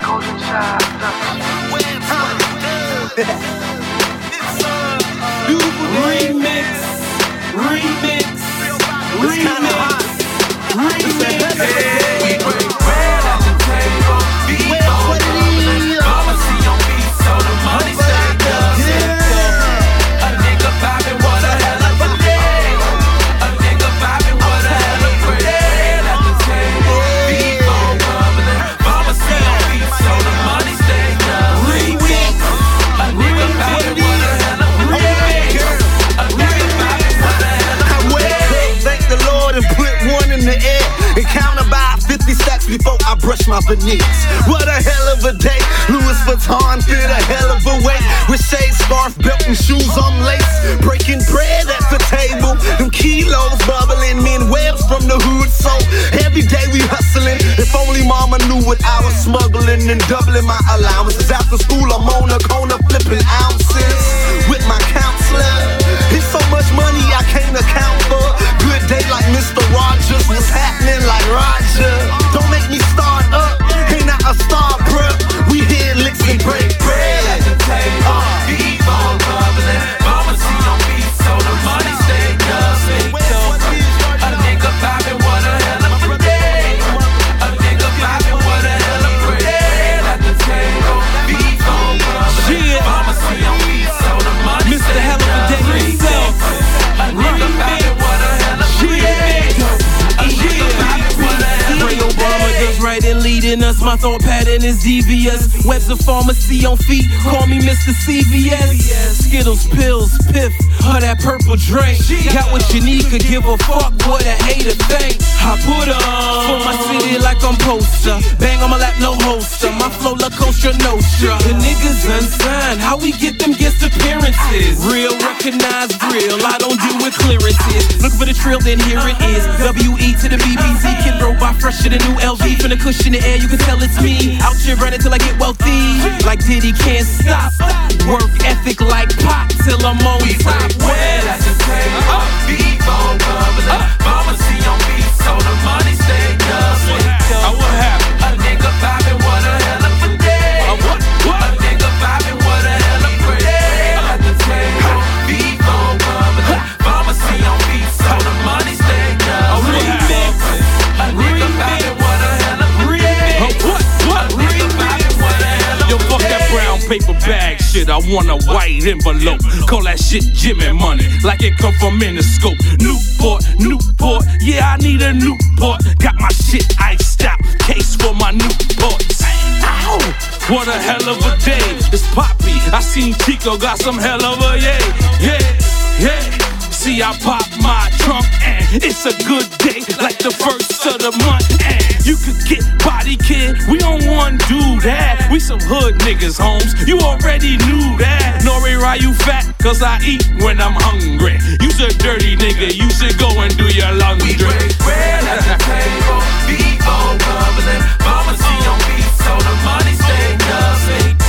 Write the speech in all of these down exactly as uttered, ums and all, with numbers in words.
Golden Child Beautiful remix, remix, remix, remix. We break bread at the table, feet on bubbling. Mama see your feet, so the money stacked up. A nigga poppin', what a hell of a day. A nigga poppin', what a hell of a day. At the table, feet on bubbling. Mama see your feet, so the money stacked up. Remix, A nigga poppin', what a hell of a day. A nigga poppin', what a hell of a day. Thank the Lord and put one in the air and count about fifty stacks before I brush my veneers. What a hell of a day. Louis Vuitton fit a hell of a weight. With shade, scarf, belt, and shoes on lace. Breaking bread at the table. Them kilos bubbling. Men webs from the hood. So every day we hustling. If only mama knew what I was smuggling and doubling my allowances. After school I'm on the corner flipping ounces with my counselor. It's so much money I can't account for. Good day like Mister Rogers. What's happening like Roger? Don't make me start up. Ain't not a star, bruh. We hit licks and break bread at the table. Feet on bubbling. Mama see your feet, so the money stacked up. A nigga poppin', what a hell of a day. A nigga poppin', what a hell of a day. At the table, feet on bubbling. Mama see your feet, so the money Mister Hell of a Day himself. A nigga poppin', what a hell of a day. A nigga poppin', what a hell of a day. Obama does right in leading us. My thought pattern is devious. Webs of pharmacy on feet. Call me Mister C V S. Skittles, pills, piff, or that purple drink. Got what you need, could give a fuck what a hater think. I put on for my city like I'm poster. Bang on my lap, no holster. My flow La Costa Nostra. The niggas unsigned. How we get them guest appearances? Real, recognized, real. I don't do with clearances. Look for the trill, then here it is. W E to the B B Z. Kid robot fresher than new L V. From the cushion in the air, you can tell it's me. Out here running till I get wealthy. Like Diddy can't stop. Work ethic like pop till I'm on We top. break bread at the table, feet on bubbling. Mama see your feet, so the money stacked up. Uh, what happened? A nigga poppin', what a hell of a day. Uh, what? What? A nigga poppin', what a hell of a day. At the table, feet on bubbling. Mama see your feet, so the money stacked up. Remix. A nigga poppin', what a hell of a day. Uh, what? What? A nigga poppin', what a hell of a day. Yo, fuck that brown paper bag shit. I want a white envelope. Call that shit Jimmy money, like it come from Interscope. Newport, Newport, yeah, I need a Newport. Got my shit iced out, case for my Newports. Ow! What a hell of a day. It's Poppy. I seen Chico got some hell of a yay. Yeah, yeah. See, I pop my trunk and it's a good day, like the first of the month. And you could get body, kid. We don't want to do that. We some hood niggas, Holmes. You already knew that. Nori, why you fat? Cause I eat when I'm hungry. You's a dirty nigga. You should go and do your laundry. We break bread at the table, feet on bubbling. Mama see your feet, so the money stacked up.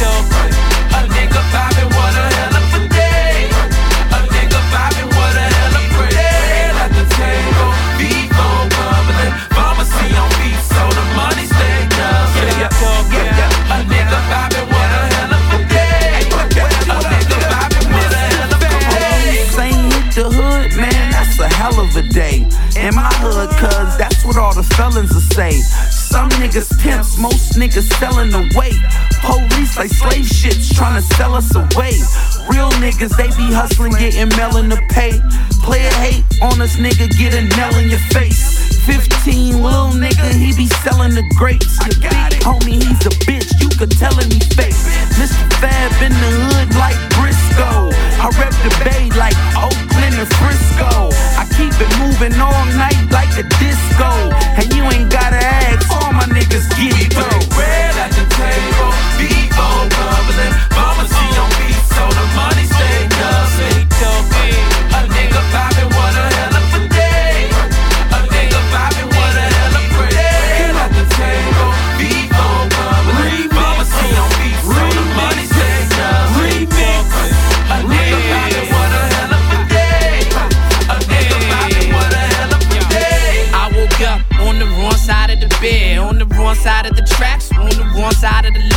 A nigga poppin', what a hell of a day. A nigga poppin', what a hell of a day. At the table, feet on bubbling. Mama see your feet, so the money stacked up. Yeah, yeah, yeah. A nigga poppin', what a hell of a day. A nigga poppin', what a hell of a day. Ain't hit the hood, man, that's a hell of a day. In my hood, cuz that's what all the felons will say. Some niggas pimps, most niggas selling away. Police like slave ships trying to sell us away. Real niggas, they be hustling, getting melon to pay. Player hate on us, nigga, get a nail in your face. Fifteen, little nigga, he be selling the grapes. Your big homie, he's a bitch, you could tell him he fake. Mister Fab in the hood like Briscoe. I rep the Bay like Oakland and Frisco. I keep it moving all night like a disco. And you ain't gotta ask, all my niggas get We it break bread at the table, feet on bubbling. Mama see your feet, so the money stacked up. A nigga poppin', what a hell of a day. A nigga poppin', what a hell of a day. At the table, feet on bubbling. Mama see your feet, so the money stacked up. A nigga poppin', what a hell of a day. A nigga poppin', what a hell of a day. I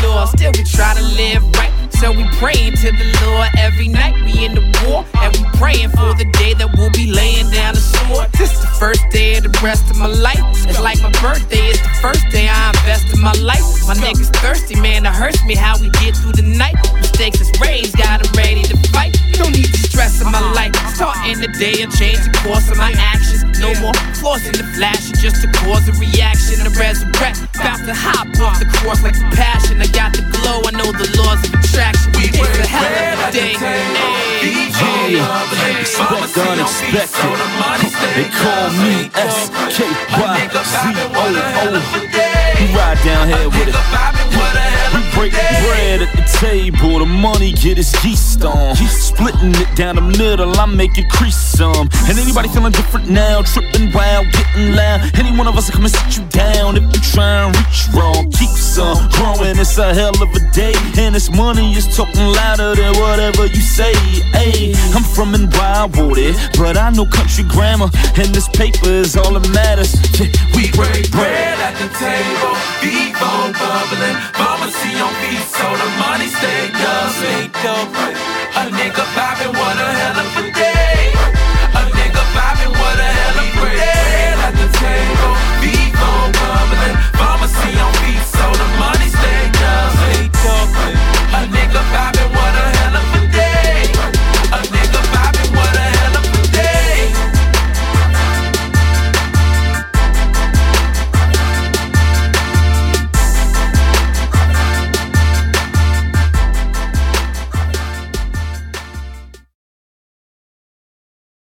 law. Still we try to live right, so we praying to the Lord every night. We in the war, and we praying for the day that we'll be laying down the sword. This the first day of the rest of my life. It's like my birthday, it's the first day I invest in my life. My niggas thirsty, man, it hurts me how we get through the night. Mistakes is raised, got 'em ready to fight. No need to stress in my life. Starting the day and change the course of my actions. No more forcing the flash, just to cause a reaction. To resurrect, about to hop off the course like a passion. I got the glow, I know the laws of attraction. It's a hell of a day. Yeah, expect the unexpected. They call me S K Y Z O O. We ride down here with it. We break bread at the table, the money get its yeast on. Splitting it down the middle, I make it crease some. And anybody feeling different now, tripping wild, getting loud. Any one of us will come and sit you down if you try and reach wrong. Keep some growing, it's a hell of a day. And this money is talking louder than whatever you say. Hey, I'm from in Wildwater, but I know country grammar, and this paper is all that matters. Yeah, we break bread at the table, Vivo bubbling, pharmacy on beat, so the money stay up. A nigga poppin', what a hell of a day.